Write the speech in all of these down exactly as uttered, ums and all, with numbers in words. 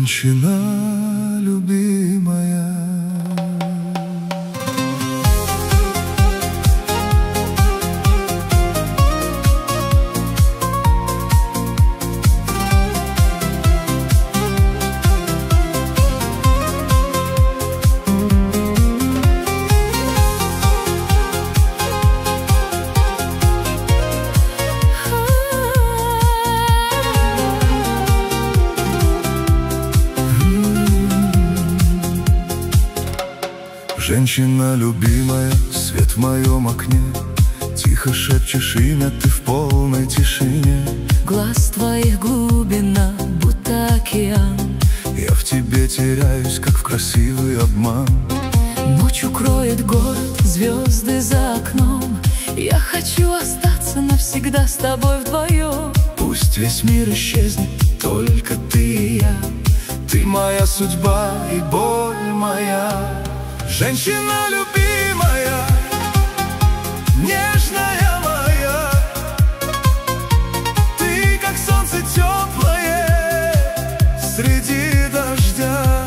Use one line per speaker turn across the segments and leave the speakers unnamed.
Женщина любимая. Женщина любимая, свет в моем окне, тихо шепчешь имя ты в полной тишине.
Глаз твоих глубина, будто океан.
Я в тебе теряюсь, как в красивый обман.
Ночь укроет город, звезды за окном. Я хочу остаться навсегда с тобой вдвоем.
Пусть весь мир исчезнет, только ты и я. Ты моя судьба и боль моя. Женщина любимая, нежная моя, ты как солнце теплое среди дождя.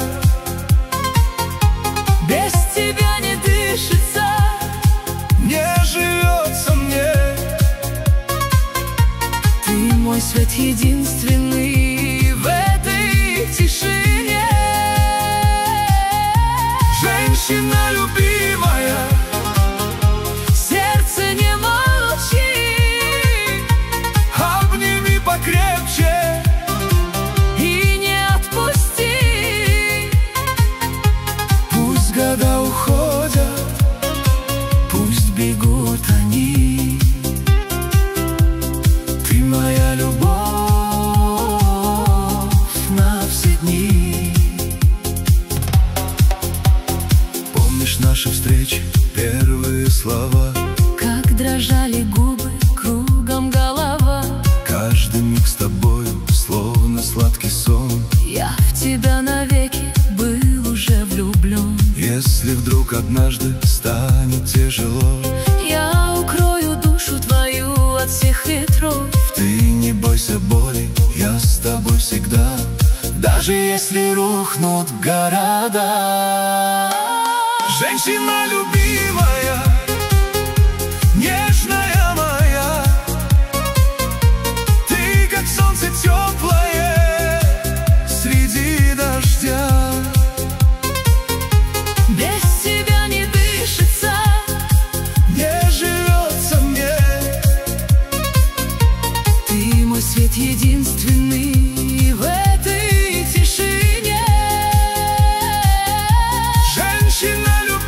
Без тебя не дышится,
не живется мне.
Ты мой свет единственный в этой тишине.
Женщина любимая,
сердце не молчи,
обними покрепче
и не отпусти.
Пусть года уходят, пусть бегут они. Ты моя любовь на все дни. Наши встречи, первые слова,
как дрожали губы, кругом голова.
Каждый миг с тобою, словно сладкий сон.
Я в тебя навеки был уже влюблен.
Если вдруг однажды станет тяжело,
я укрою душу твою от всех ветров.
Ты не бойся боли, я с тобой всегда. Даже если рухнут города. Женщина любимая, нежная моя, ты как солнце теплое среди дождя.
Без тебя не дышится,
не живется мне.
Ты мой свет единственный в этой тишине.
Женщина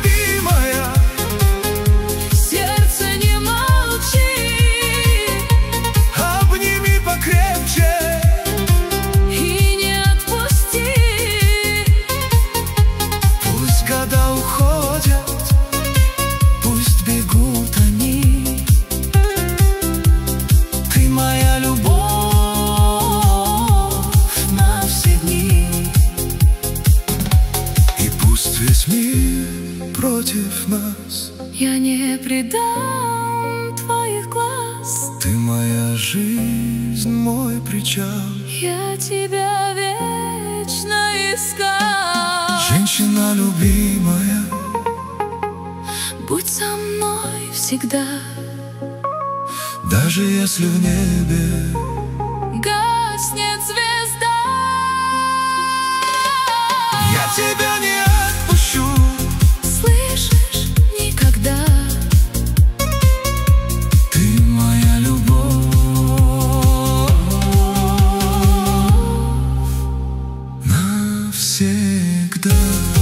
против нас,
я не предам твоих глаз.
Ты моя жизнь, мой причал.
Я тебя вечно искал.
Женщина любимая,
будь со мной всегда.
Даже если в небе
гаснет звезда,
я тебя не отпущу.
Слышишь, никогда.
Ты моя любовь навсегда.